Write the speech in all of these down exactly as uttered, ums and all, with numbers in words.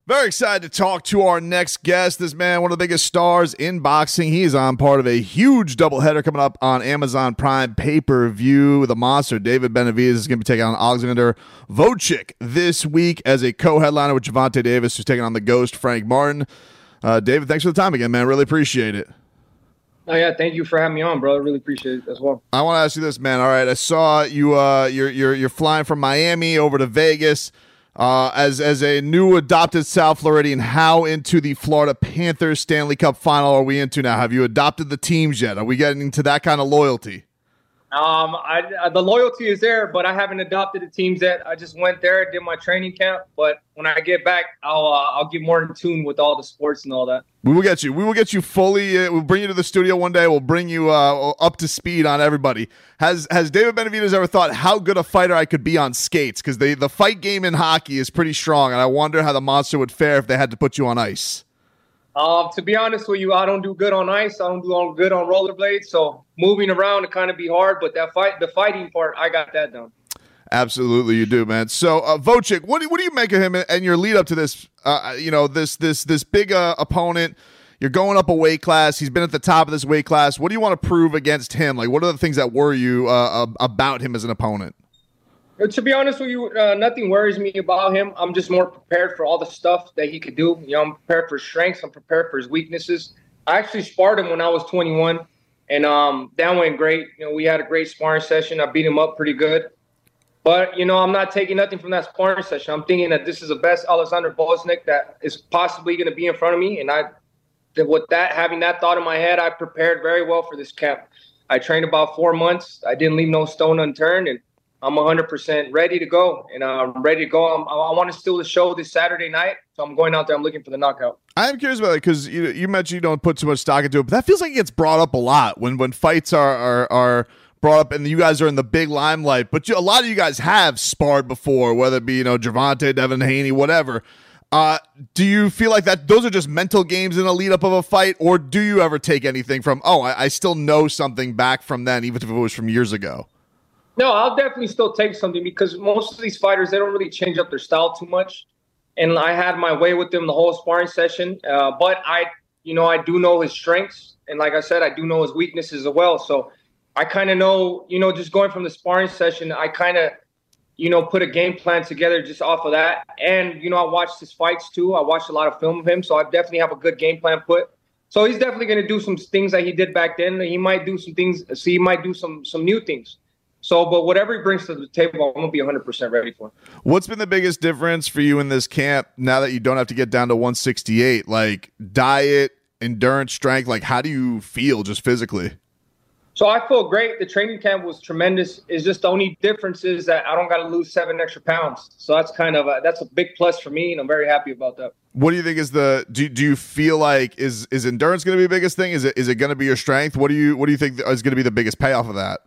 Very excited to talk to our next guest. This man, one of the biggest stars in boxing. He is on part of a huge doubleheader coming up on Amazon Prime pay-per-view. The monster, David Benavidez, is going to be taking on Alexander Volchik this week as a co-headliner with Gervonta Davis, who's taking on the Ghost, Frank Martin. Uh, David, thanks for the time again, man. Really appreciate it. Oh, yeah, thank you for having me on, bro. I really appreciate it as well. I want to ask you this, man. All right, I saw you. Uh, you're you're you're flying from Miami over to Vegas. Uh, as as a new adopted South Floridian, how into the Florida Panthers Stanley Cup final are we into now? Have you adopted the teams yet? Are we getting into that kind of loyalty? Um, I, I, the loyalty is there, but I haven't adopted the teams yet. I just went there, did my training camp, but when I get back, I'll uh, I'll get more in tune with all the sports and all that. We will get you. We will get you fully. Uh, we'll bring you to the studio one day. We'll bring you uh, up to speed on everybody. Has Has David Benavidez ever thought how good a fighter I could be on skates? Because the the fight game in hockey is pretty strong, and I wonder how the monster would fare if they had to put you on ice. Uh, to be honest with you, I don't do good on ice. I don't do all good on rollerblades. So moving around it kind of be hard. But that fight, the fighting part, I got that done. Absolutely, you do, man. So, uh, Volchik, what do what do you make of him and your lead up to this? Uh, you know, this this this big uh, opponent. You're going up a weight class. He's been at the top of this weight class. What do you want to prove against him? Like, what are the things that worry you uh, about him as an opponent? To be honest with you, uh, nothing worries me about him. I'm just more prepared for all the stuff that he could do. You know, I'm prepared for his strengths. I'm prepared for his weaknesses. I actually sparred him when I was twenty-one, and um, that went great. You know, we had a great sparring session. I beat him up pretty good. But, you know, I'm not taking nothing from that sparring session. I'm thinking that this is the best Alexander Volchik that is possibly going to be in front of me. And I, with that, having that thought in my head, I prepared very well for this camp. I trained about four months. I didn't leave no stone unturned, and I'm one hundred percent ready to go, and I'm ready to go. I'm, I want to steal the show this Saturday night, so I'm going out there. I'm looking for the knockout. I'm curious about it because you, you mentioned you don't put too much stock into it, but that feels like it gets brought up a lot when, when fights are, are are brought up and you guys are in the big limelight. But you, a lot of you guys have sparred before, whether it be you know Gervonta, Devin Haney, whatever. Uh, do you feel like that those are just mental games in the lead up of a fight, or do you ever take anything from, oh, I, I still know something back from then, even if it was from years ago? No, I'll definitely still take something because most of these fighters, they don't really change up their style too much. And I had my way with them the whole sparring session. Uh, but I, you know, I do know his strengths. And like I said, I do know his weaknesses as well. So I kind of know, you know, just going from the sparring session, I kind of, you know, put a game plan together just off of that. And, you know, I watched his fights too. I watched a lot of film of him. So I definitely have a good game plan put. So he's definitely going to do some things that he did back then. He might do some things. So he might do some some new things. So, but whatever he brings to the table, I'm going to be one hundred percent ready for. What's been the biggest difference for you in this camp now that you don't have to get down to one sixty-eight? Like diet, endurance, strength, like how do you feel just physically? So I feel great. The training camp was tremendous. It's just the only difference is that I don't got to lose seven extra pounds. So that's kind of a, that's a big plus for me, and I'm very happy about that. What do you think is the do, do you feel like is is endurance going to be the biggest thing? Is it is it going to be your strength? What do you what do you think is going to be the biggest payoff of that?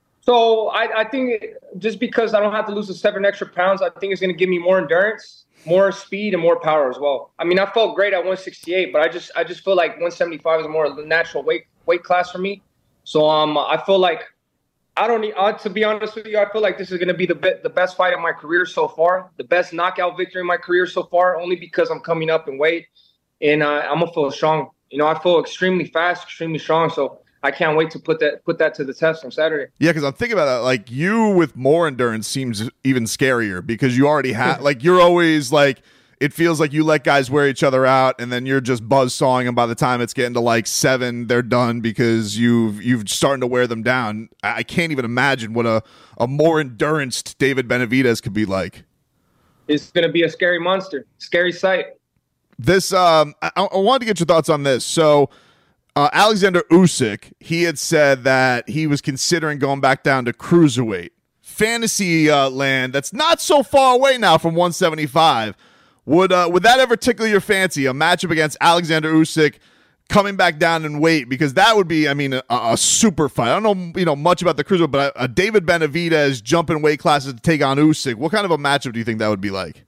So I, I think just because I don't have to lose the seven extra pounds, I think it's going to give me more endurance, more speed, and more power as well. I mean, I felt great at one sixty-eight, but I just I just feel like one seventy-five is a more natural weight weight class for me. So um, I feel like I don't need uh, to be honest with you. I feel like this is going to be the be- the best fight of my career so far, the best knockout victory in my career so far. Only because I'm coming up in weight, and uh, I'm gonna feel strong. You know, I feel extremely fast, extremely strong. So I can't wait to put that put that to the test on Saturday. Yeah, because I'm thinking about that. Like you with more endurance seems even scarier because you already have like you're always like it feels like you let guys wear each other out and then you're just buzzsawing and by the time it's getting to like seven, they're done because you've you've starting to wear them down. I can't even imagine what a, a more endurance David Benavidez could be like. It's gonna be a scary monster, scary sight. This um I, I wanted to get your thoughts on this. So Uh, Alexander Usyk, he had said that he was considering going back down to cruiserweight. Fantasy uh, land that's not so far away now from one seventy-five. Would uh, would that ever tickle your fancy, a matchup against Alexander Usyk coming back down in weight? Because that would be, I mean, a, a super fight. I don't know you know much about the cruiserweight, but a, a David Benavidez jumping weight classes to take on Usyk. What kind of a matchup do you think that would be like?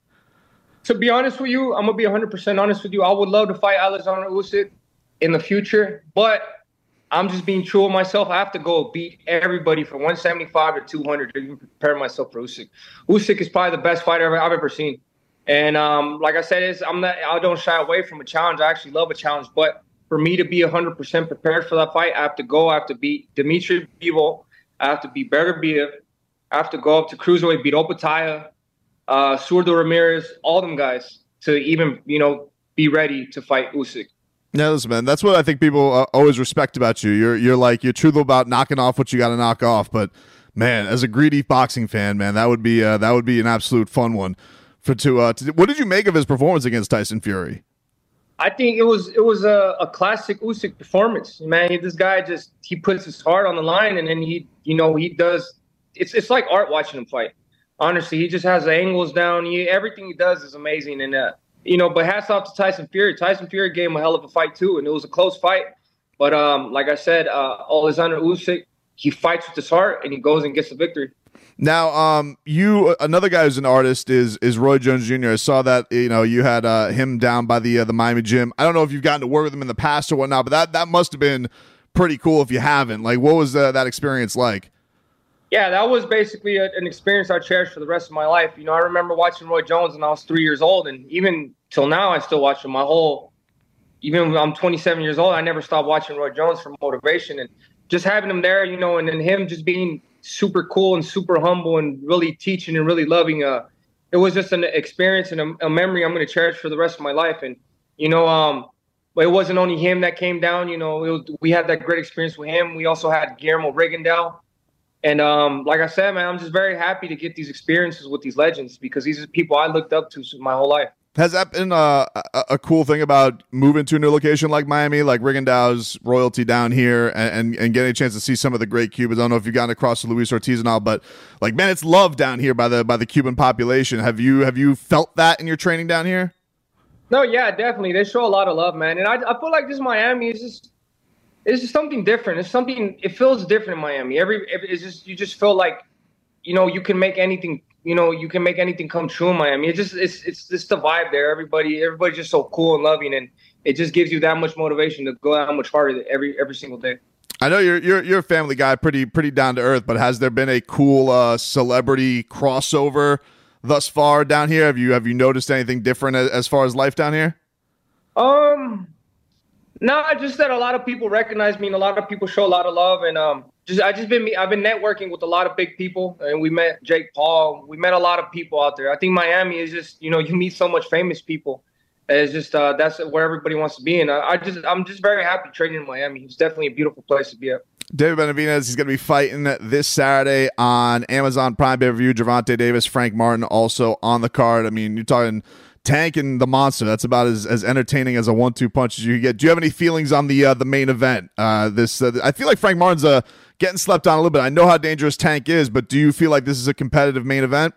To be honest with you, I'm going to be one hundred percent honest with you. I would love to fight Alexander Usyk in the future, but I'm just being true with myself. I have to go beat everybody from one seventy-five to two hundred to even prepare myself for Usyk. Usyk is probably the best fighter I've ever seen. And um, like I said, it's, I'm not. I don't shy away from a challenge. I actually love a challenge. But for me to be one hundred percent prepared for that fight, I have to go. I have to beat Dimitri Bivol. I have to beat Beterbiev. I have to go up to cruiserweight, beat Opataya, uh, Zurdo Ramirez, all them guys to even, you know, be ready to fight Usyk. Yeah, listen, man, that's what I think people uh, always respect about you. You're you're like you're truthful about knocking off what you got to knock off. But man, as a greedy boxing fan, man, that would be uh, that would be an absolute fun one for to, uh, to. What did you make of his performance against Tyson Fury? I think it was it was a, a classic Usyk performance, man. He, this guy just he puts his heart on the line, and then he you know he does. It's it's like art watching him fight. Honestly, he just has the angles down. He, everything he does is amazing, and uh, you know. But hats off to Tyson Fury. Tyson Fury gave him a hell of a fight too, and it was a close fight. But um, like I said, uh, Alexander Usyk, he fights with his heart, and he goes and gets the victory. Now, um, you another guy who's an artist is is Roy Jones Junior I saw that you know you had uh, him down by the uh, the Miami gym. I don't know if you've gotten to work with him in the past or whatnot, but that that must have been pretty cool if you haven't. Like, what was uh, that experience like? Yeah, that was basically a, an experience I cherish for the rest of my life. You know, I remember watching Roy Jones when I was three years old, and even till now, I still watch him. My whole, even when I'm twenty-seven years old, I never stopped watching Roy Jones for motivation, and just having him there, you know, and then him just being super cool and super humble and really teaching and really loving. Uh, it was just an experience and a, a memory I'm going to cherish for the rest of my life. And you know, um, but it wasn't only him that came down. You know, it was, we had that great experience with him. We also had Guillermo Rigondeaux. And um, like I said, man, I'm just very happy to get these experiences with these legends because these are people I looked up to my whole life. Has that been uh, a, a cool thing about moving to a new location like Miami, like Rigondeaux's royalty down here, and, and, and getting a chance to see some of the great Cubans? I don't know if you've gotten across to Luis Ortiz and all, but like, man, it's loved down here by the by the Cuban population. Have you have you felt that in your training down here? No, yeah, definitely. They show a lot of love, man. And I, I feel like this Miami is just. It's just something different. It's something. It feels different in Miami. Every. It's just. You just feel like, you know, you can make anything. You know, you can make anything come true in Miami. It just. It's. It's just the vibe there. Everybody. Everybody's just so cool and loving, and it just gives you that much motivation to go that much harder every every single day. I know you're you're you're a family guy, pretty pretty down to earth. But has there been a cool uh, celebrity crossover thus far down here? Have you have you noticed anything different as, as far as life down here? Um. No, just that a lot of people recognize me and a lot of people show a lot of love. And um, just I just been I've been networking with a lot of big people, and we met Jake Paul. We met a lot of people out there. I think Miami is just, you know, you meet so much famous people. It's just uh, that's where everybody wants to be. And I, I just I'm just very happy training in Miami. It's definitely a beautiful place to be at. David Benavidez, he's going to be fighting this Saturday on Amazon Prime pay-per-view. Gervonta Davis, Frank Martin also on the card. I mean, you're talking Tank and the Monster. That's about as, as entertaining as a one two punch as you get. Do you have any feelings on the uh, the main event? Uh, this uh, I feel like Frank Martin's uh, getting slept on a little bit. I know how dangerous Tank is, but do you feel like this is a competitive main event?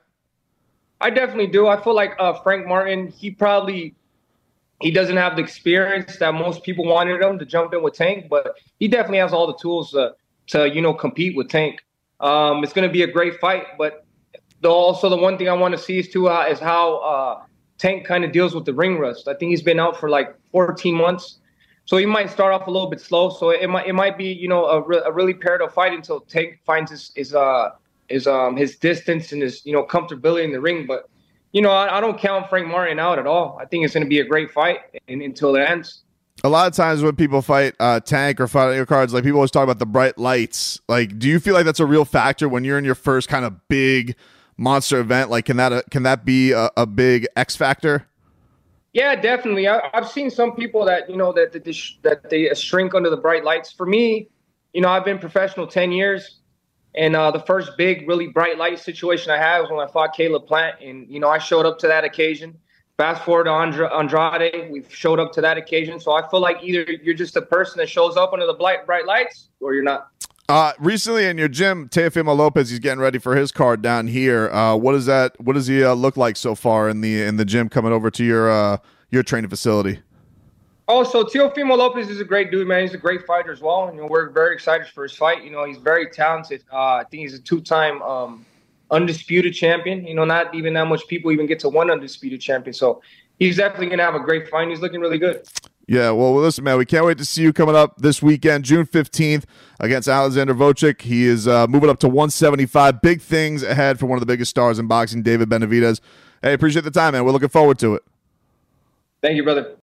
I definitely do. I feel like uh, Frank Martin, he probably he doesn't have the experience that most people wanted him to jump in with Tank, but he definitely has all the tools uh, to you know compete with Tank. Um, it's going to be a great fight, but the, also the one thing I want to see is too uh, is how. Uh, Tank kind of deals with the ring rust. I think he's been out for like fourteen months, so he might start off a little bit slow. So it might it might be you know a, re- a really parallel fight until Tank finds his his uh his um his distance and his you know comfortability in the ring. But you know I, I don't count Frank Martin out at all. I think it's going to be a great fight and, until it ends. A lot of times when people fight uh, Tank or fight your cards, like people always talk about the bright lights. Like, do you feel like that's a real factor when you're in your first kind of big monster event? Like, can that uh, can that be a, a big X factor? Yeah, definitely. I, I've seen some people that you know that that they, sh- that they shrink under the bright lights. For me, you know, I've been professional ten years, and uh, the first big, really bright light situation I had was when I fought Caleb Plant, and you know, I showed up to that occasion. Fast forward to Andra- Andrade, we've showed up to that occasion. So I feel like either you're just a person that shows up under the bright bright lights, or you're not. Uh, recently in your gym, Teofimo Lopez, he's getting ready for his card down here. Uh, what does that? What does he uh, look like so far in the in the gym coming over to your uh, your training facility? Oh, so Teofimo Lopez is a great dude, man. He's a great fighter as well. You know, we're very excited for his fight. You know, he's very talented. Uh, I think he's a two-time um, undisputed champion. You know, not even that much people even get to one undisputed champion. So he's definitely gonna have a great fight. He's looking really good. Yeah, well, listen, man, we can't wait to see you coming up this weekend, June fifteenth, against Alexander Vojcik. He is uh, moving up to one seventy-five. Big things ahead for one of the biggest stars in boxing, David Benavidez. Hey, appreciate the time, man. We're looking forward to it. Thank you, brother.